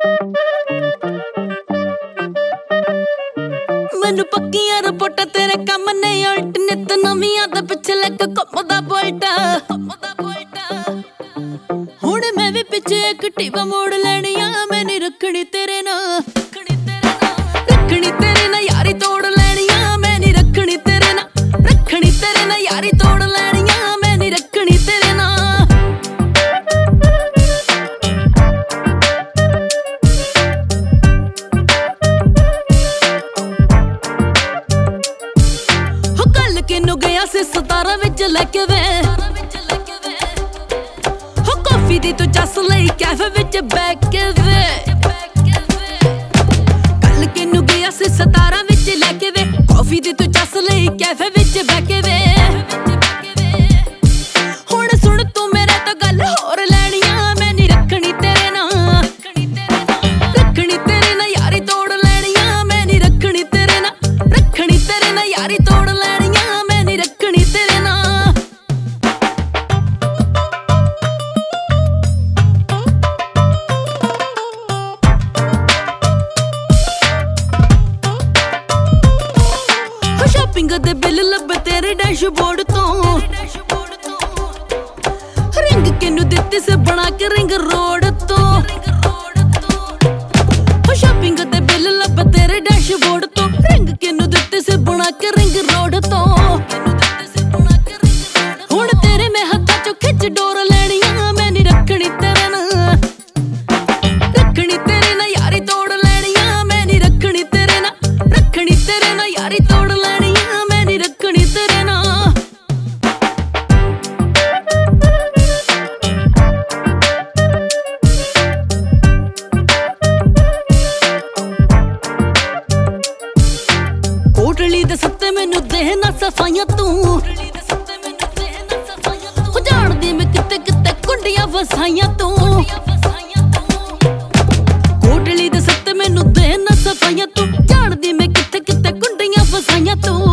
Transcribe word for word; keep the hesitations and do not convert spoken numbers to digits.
ਮੈਨੂੰ ਪੱਕੀਆਂ ਰਿਪੋਰਟਾਂ ਤੇਰੇ ਕੰਮ ਨੇ ਉਲਟ ਨਿਤ ਨਵੀਆਂ ਦੇ ਪਿੱਛੇ ਲੱਗ ਘੁੰਮਦਾ ਬੋਲਟਾ ਹੁਣ ਮੈਂ ਵੀ ਪਿੱਛੇ ਐਕਟਿਵਾ ਮੋੜ ਲੈਣੀ ਆ। ਮੈਂ ਨਹੀਂ ਰੱਖਣੀ ਤੇਰੇ ਨਾਲ, ਰੱਖਣੀ ਤੇਰੇ ਨਾਲ ਯਾਰੀ ਤੋੜ ਲੈਣੀ ਆ। ਮੈਂ ਨਹੀਂ ਰੱਖਣੀ ਤੇਰੇ ਨਾਲ, ਰੱਖਣੀ ਤੇਰੇ ਨਾਲ ਯਾਰੀ ਤੋੜ ਲੈਣੀ ਆ। ਮੈਂ ਨਹੀਂ ਰੱਖਣੀ ਤੇਰੇ ਨਾਲ। ਹੋ ਕੱਲ ਕਿਨੂੰ ਗਿਆ ਸੀ ਸਤਾਰਾਂ ਵਿੱਚ ਲੈ ਕੇ ਵੇ, ਹੋ ਕਾਫੀ ਦੀ ਤੂੰ ਚੱਸ ਲਈ ਕੈਫੇ ਵਿੱਚ ਬੈ ਕੇ ਵੇ। ਕੱਲ ਕਿਨੂੰ ਗਿਆ ਸੀ ਸਤਾਰਾਂ ਵਿੱਚ ਲੈ ਕੇ ਵੇ, ਕਾਫੀ ਦੀ ਤੂੰ ਚੱਸ ਲਈ ਕੈਫੇ ਵਿੱਚ ਬੈ ਕੇ ਵੇ। ਹੁਣ ਸੁਣ ਤੂੰ ਮੇਰੇ ਤੋਂ ਗੱਲ ਹੋਰ ਲੈਣੀ ਆ। ਮੈਂ ਨਹੀਂ ਰੱਖਣੀ ਤੇਰੇ ਨਾਲ, ਰੱਖਣੀ ਤੇਰੇ ਨਾਲ ਯਾਰੀ ਤੋੜ ਲੈਣੀ ਆ। ਮੈਂ ਨਹੀਂ ਰੱਖਣੀ ਤੇਰੇ ਨਾਲ, ਰੱਖਣੀ ਤੇਰੇ ਨਾਲ ਯਾਰੀ ਤੋੜ ਲੈਣੀ ਆ। ਮੈਂ ਨਹੀਂ ਰੱਖਣੀ ਤੇਰੇ ਨਾਲ। ਸ਼ਾਪਿੰਗ ਦੇ ਬਿੱਲ ਲੱਭੇ ਤੇਰੇ ਡੈਸ਼ਬੋਰਡ ਤੋਂ, ਰਿੰਗ ਕਿਨੂੰ ਦਿੱਤੀ ਸੀ ਬਣਾ ਕੇ ਰਿੰਗ ਰੋਡ ਤੋਂ। ਸ਼ਾਪਿੰਗ ਦੇ ਬਿੱਲ ਲੱਭੇ ਤੇਰੇ ਡੈਸ਼ਬੋਰਡ ਤੋਂ, ਰਿੰਗ ਕਿਨੂੰ ਦਿੱਤੀ ਸੀ ਬਣਾ ਕੇ ਰਿੰਗ ਰੋਡ ਤੋਂ। ਹੁਣ ਤੇਰੇ ਮੈਂ ਹੱਥਾਂ ਚੋਂ ਖਿੱਚ ਡੋਰ ਲੈਣੀ ਆ। ਮੈਂ ਨਹੀਂ ਰੱਖਣੀ ਤੇਰੇ ਨਾਲ, ਰੱਖਣੀ ਤੇਰੇ ਨਾਲ ਯਾਰੀ ਤੋੜ ਲੈਣੀ ਆ। ਮੈਂ ਨਹੀਂ ਰੱਖਣੀ ਤੇਰੇ ਨਾਲ, ਰੱਖਣੀ ਤੇਰੇ ਨਾਲ ਯਾਰੀ ਤੋੜ ਲੈਣੀ ਆ। ਮੈਂ ਨਹੀਂ ਰੱਖਣੀ ਤੇਰੇ ਨਾਲ। ਕੋਟਲੀ ਦੇ ਸੱਤੇ ਮੈਨੂੰ ਦੇ ਨਾ ਸਫਾਈਆਂ ਤੂੰ, ਹੋ ਜਾਣਦੀ ਮੈਂ ਕਿਤੇ ਕਿਤੇ ਕੁੰਡੀਆਂ ਵਸਾਈਆਂ ਤੂੰ। ਕੋਟਲੀ ਦੇ ਸੱਤੇ ਮੈਨੂੰ ਦੇ ਨਾ ਸਫਾਈਆਂ ਤੂੰ, ਜਾਣਦੀ ਮੈਂ ਕਿਤੇ ਕਿਤੇ ਕੁੰਡੀਆਂ ਵਸਾਈਆਂ ਤੂੰ।